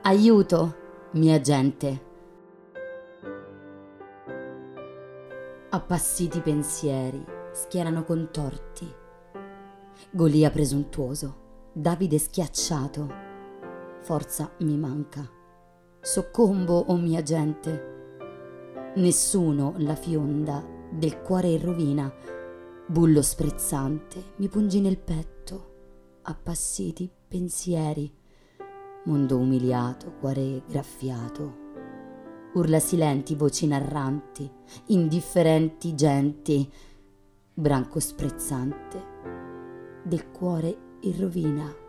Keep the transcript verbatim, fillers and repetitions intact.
Aiuto, mia gente. Appassiti pensieri schierano contorti. Golia presuntuoso, Davide schiacciato. Forza mi manca. Soccombo, o mia gente. Nessuno la fionda del cuore in rovina. Bullo sprezzante mi pungi nel petto. Appassiti pensieri. Mondo umiliato, cuore graffiato. Urla silenti, voci narranti, indifferenti genti, branco sprezzante del cuore in rovina.